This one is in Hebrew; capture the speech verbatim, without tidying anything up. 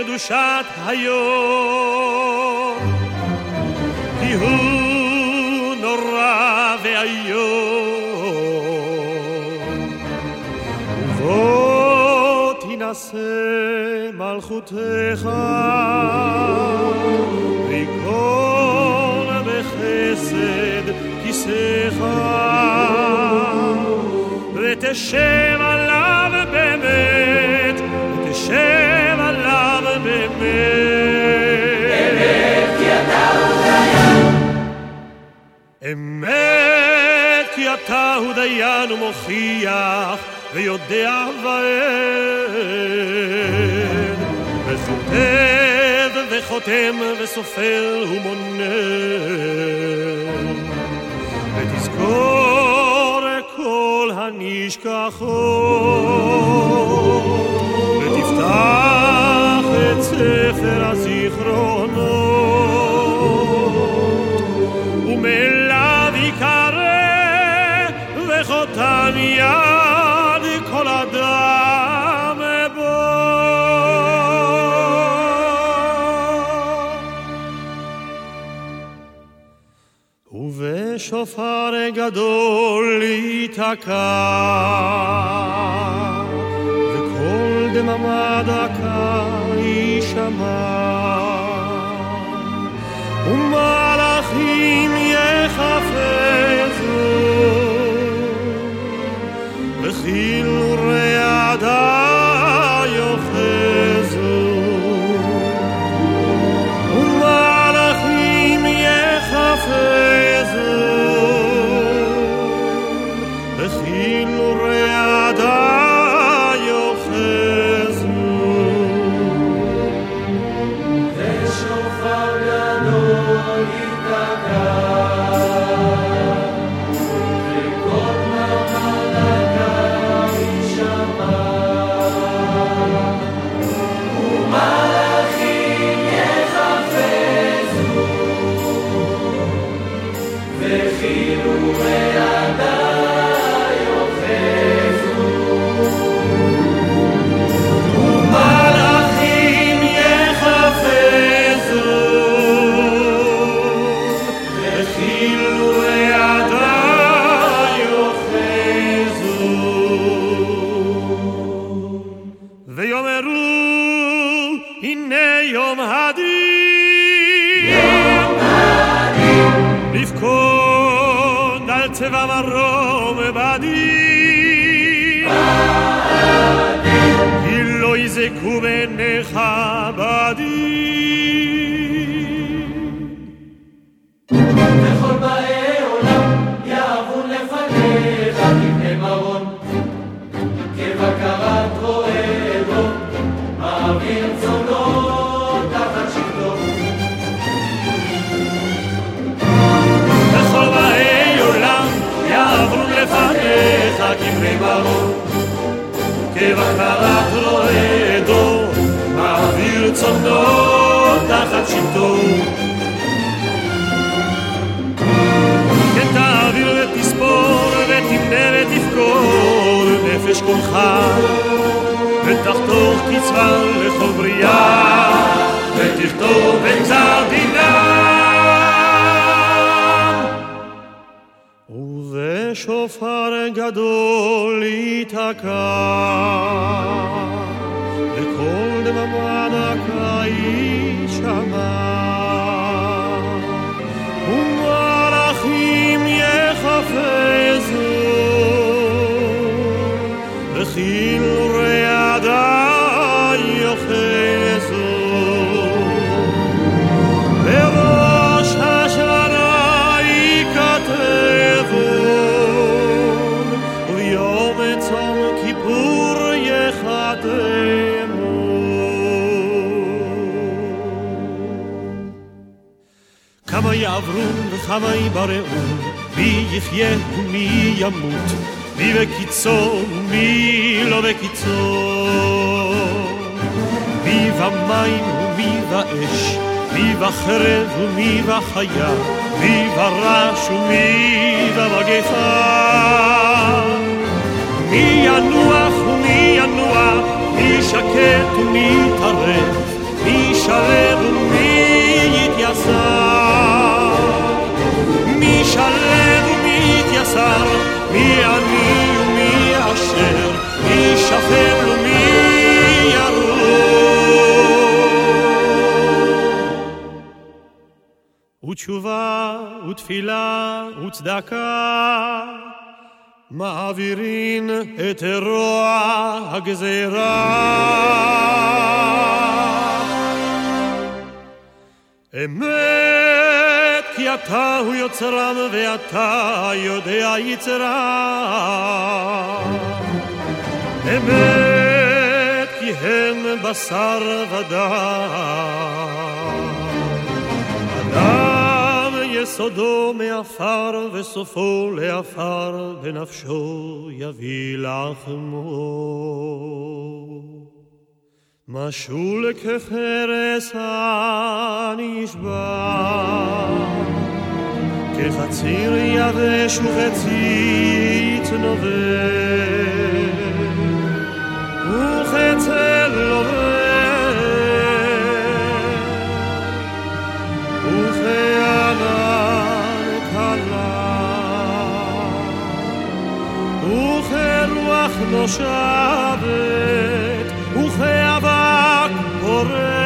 קדושת היום, כי הוא נורא ואיום. ובוא תנסה מלכותך ויקום בחסד כיסך ותשב עליו באמת, ותשב עליו באמת. אמת כי אתה הוא דיין, אמת כי אתה הוא דיין ומוכיח ויודע ואין, וכותב וחותם וסופר ומונה, ותזכור כל הנשכחות, ותפתח את ספר הזיכרונות, ומאליו יקרא וחותם יד כל אדם בו. ובשופר גדול ייתקע, וכל דממה דקה יישמע, ומלאכים יחפצו וכאילו רעדה יוחזו, ומלאכים יחפצו וכאילו רעדה יוחזו. ושופר גדול ייתקע, וכל דממה דקה יישמע, ומלאכים יחפצו וכאילו רעדה יוחזו, ומלאכים יחפצו וכאילו רעדה יוחזו, ויאמרו הנה יום הדין, לפקוד על צבא מרום בדין, כי לא יזכו בעיניך בדין. וכל באי עולם יעברו לפניך כבני מרון, כבקרת רועה עדום, מעביר צונו תחת שבטו. וכל באי עולם יעברו לפניך כבני מרון, כבקרת רועה עדום, מעביר צונו תחת שבטו. כן תעביר ותספור ותמנה ותפקור נפש כלך, ותחתוך קצבה לכל בריאה, ותכתוב בגזר דינם. ובשופר גדול ייתקע, וכל דממה דקה יישמע, ומלאכים יחפצו וכאילו רעדה יוחזו, בראש השנה ייכתבו, וביום צום כיפור יחתמו. כמה יעברו וכמה יברעו, מי יחיה ומי ימות, מי בקיצו ומי לא בקיצו, מי במים ומי באש, מי בחרב ומי בחיה, מי ברש ומי במגפה, מי ינוח ומי ינוח, מי שקט ומי טרף, בתשובה ותפילה וצדקה, מעבירין את רוע הגזירה. אמת כי אתה הוא יוצרם ואתה יודע יצרם. אמת כי הם בשר ודם. אדם יסודו מעפר וסופו לעפר, בנפשו יביא לחמו. משול כחרס הנשבע, כחציר יבש וכציץ נובש, וכצל לובש, וכענן קלה, וכרוח נושבת, וכאבק פורח.